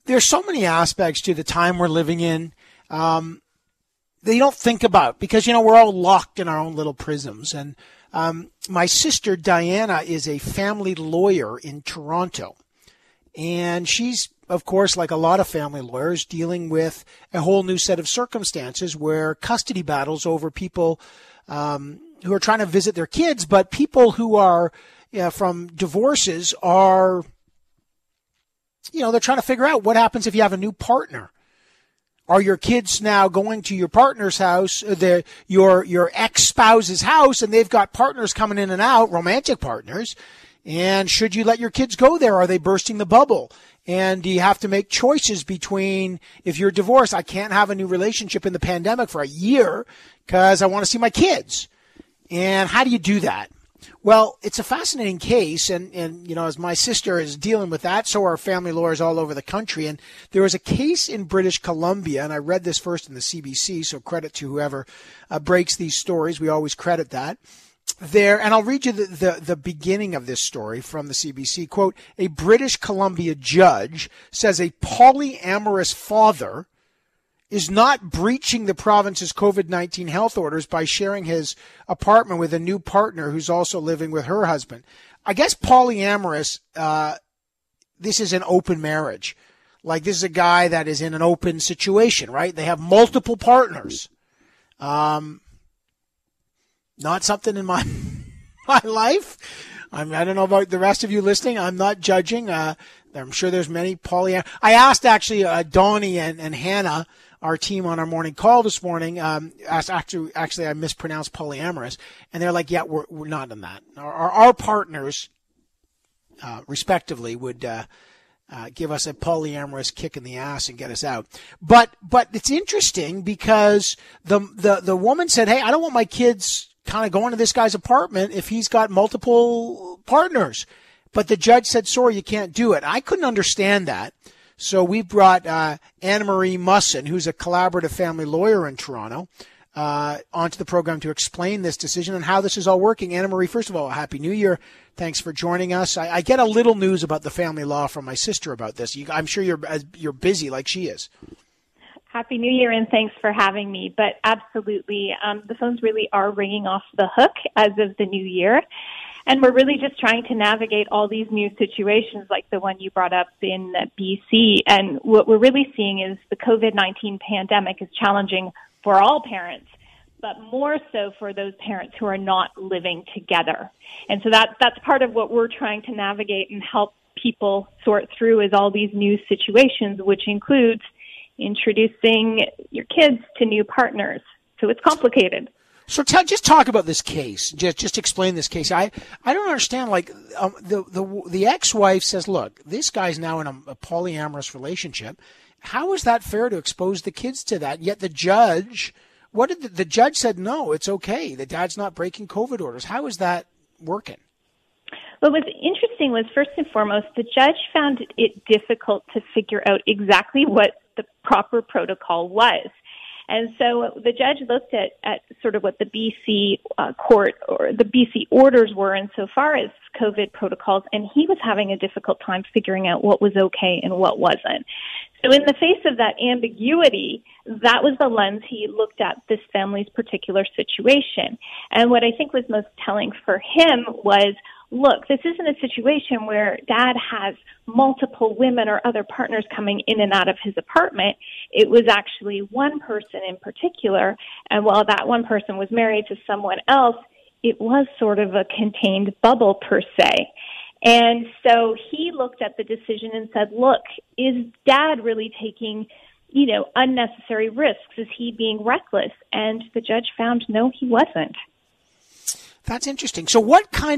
there's so many aspects to the time we're living in that you don't think about because, we're all locked in our own little prisms. And my sister, Diana, is a family lawyer in Toronto. And she's, of course, like a lot of family lawyers, dealing with a whole new set of circumstances where custody battles over people who are trying to visit their kids, but people who are from divorces are, they're trying to figure out what happens if you have a new partner. Are your kids now going to your partner's house, your ex-spouse's house, and they've got partners coming in and out, romantic partners? And should you let your kids go there? Are they bursting the bubble? And do you have to make choices between, if you're divorced, I can't have a new relationship in the pandemic for a year because I want to see my kids. And how do you do that? Well, it's a fascinating case, and as my sister is dealing with that, so are family lawyers all over the country. And there was a case in British Columbia, and I read this first in the CBC, so credit to whoever breaks these stories. We always credit that. There, and I'll read you the beginning of this story from the CBC. Quote, a British Columbia judge says a polyamorous father is not breaching the province's COVID-19 health orders by sharing his apartment with a new partner who's also living with her husband. I guess polyamorous, this is an open marriage. Like, this is a guy that is in an open situation, right? They have multiple partners. Not something in my life. I don't know about the rest of you listening. I'm not judging. I'm sure there's many polyamorous. I asked actually Donnie and Hannah, our team on our morning call this morning, actually I mispronounced polyamorous, and they're like, yeah, we're not in that. Our partners, respectively, would give us a polyamorous kick in the ass and get us out. But it's interesting because the woman said, hey, I don't want my kids kind of going to this guy's apartment if he's got multiple partners. But the judge said, sorry, you can't do it. I couldn't understand that. So we brought Anne-Marie Musson, who's a collaborative family lawyer in Toronto, onto the program to explain this decision and how this is all working. Anne-Marie, first of all, Happy New Year. Thanks for joining us. I get a little news about the family law from my sister about this. I'm sure you're busy like she is. Happy New Year, and thanks for having me. But absolutely, the phones really are ringing off the hook as of the new year. And we're really just trying to navigate all these new situations like the one you brought up in BC. And what we're really seeing is the COVID-19 pandemic is challenging for all parents, but more so for those parents who are not living together. And so that's part of what we're trying to navigate and help people sort through is all these new situations, which includes introducing your kids to new partners. So it's complicated. So just talk about this case. Just explain this case. I don't understand. Like the ex-wife says, look, this guy's now in a polyamorous relationship. How is that fair to expose the kids to that? Yet the judge, the judge said, no, it's okay. The dad's not breaking COVID orders. How is that working? What was interesting was, first and foremost, the judge found it difficult to figure out exactly what the proper protocol was. And so the judge looked at sort of what the BC court or the BC orders were insofar as COVID protocols, and he was having a difficult time figuring out what was okay and what wasn't. So in the face of that ambiguity, that was the lens he looked at this family's particular situation. And what I think was most telling for him was, look, this isn't a situation where dad has multiple women or other partners coming in and out of his apartment. It was actually one person in particular, and while that one person was married to someone else, it was sort of a contained bubble per se. And so he looked at the decision and said, look, is dad really taking, unnecessary risks? Is he being reckless? And the judge found no, he wasn't. That's interesting. So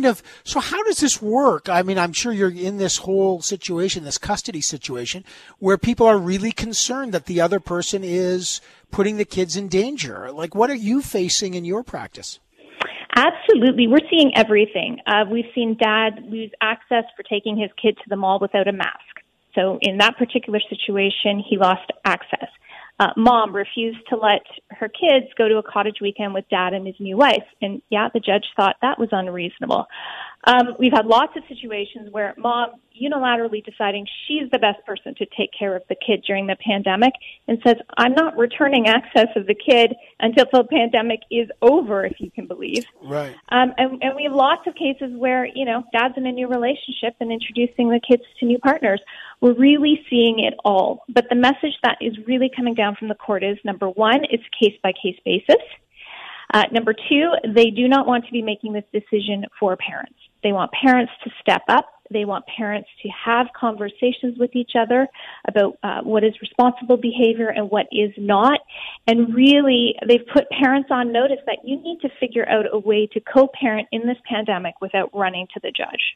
how does this work? I mean, I'm sure you're in this whole situation, this custody situation, where people are really concerned that the other person is putting the kids in danger. Like, what are you facing in your practice? Absolutely. We're seeing everything. We've seen dad lose access for taking his kid to the mall without a mask. So in that particular situation, he lost access. Mom refused to let her kids go to a cottage weekend with dad and his new wife. And yeah, the judge thought that was unreasonable. We've had lots of situations where mom unilaterally deciding she's the best person to take care of the kid during the pandemic and says, I'm not returning access of the kid until the pandemic is over, if you can believe. Right. And we have lots of cases where, dad's in a new relationship and introducing the kids to new partners. We're really seeing it all. But the message that is really coming down from the court is, number one, it's case-by-case basis. Number two, they do not want to be making this decision for parents. They want parents to step up. They want parents to have conversations with each other about what is responsible behavior and what is not. And really, they've put parents on notice that you need to figure out a way to co-parent in this pandemic without running to the judge.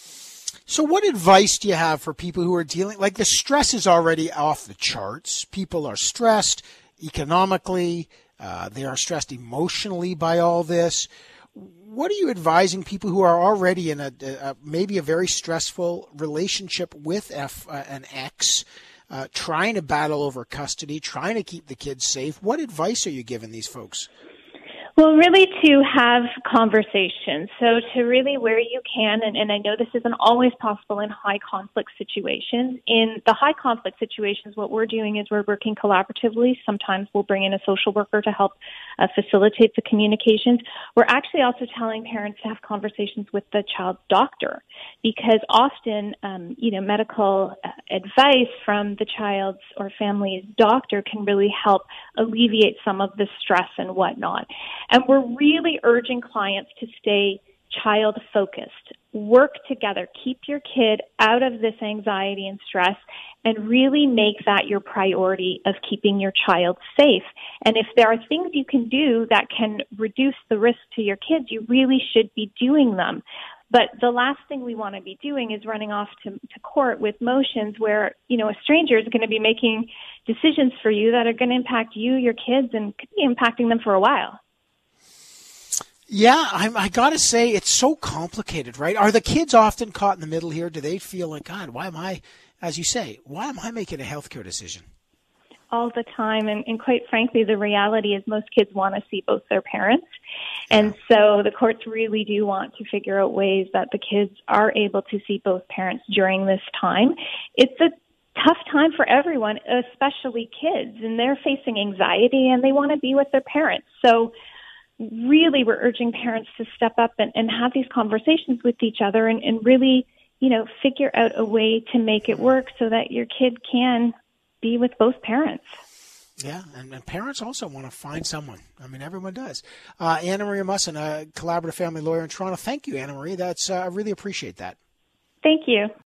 So what advice do you have for people who are dealing, like the stress is already off the charts. People are stressed economically. They are stressed emotionally by all this. What are you advising people who are already in maybe a very stressful relationship with an ex, trying to battle over custody, trying to keep the kids safe? What advice are you giving these folks? Well, really to have conversations. So to really, where you can, and I know this isn't always possible in high conflict situations. In the high conflict situations, what we're doing is we're working collaboratively. Sometimes we'll bring in a social worker to help facilitate the communications. We're actually also telling parents to have conversations with the child's doctor, because often, medical advice from the child's or family's doctor can really help alleviate some of the stress and whatnot. And we're really urging clients to stay child-focused. Work together. Keep your kid out of this anxiety and stress, and really make that your priority of keeping your child safe. And if there are things you can do that can reduce the risk to your kids, you really should be doing them. But the last thing we want to be doing is running off to court with motions where, a stranger is going to be making decisions for you that are going to impact you, your kids, and could be impacting them for a while. Yeah, I got to say, it's so complicated, right? Are the kids often caught in the middle here? Do they feel like, God, why am I making a healthcare decision? All the time. And quite frankly, the reality is most kids want to see both their parents. And so the courts really do want to figure out ways that the kids are able to see both parents during this time. It's a tough time for everyone, especially kids, and they're facing anxiety and they want to be with their parents. So really, we're urging parents to step up and have these conversations with each other and really, figure out a way to make it work so that your kid can be with both parents. Yeah, and parents also want to find someone. I mean, everyone does. Anna Maria Musson, a collaborative family lawyer in Toronto. Thank you, Anna Maria. I really appreciate that. Thank you.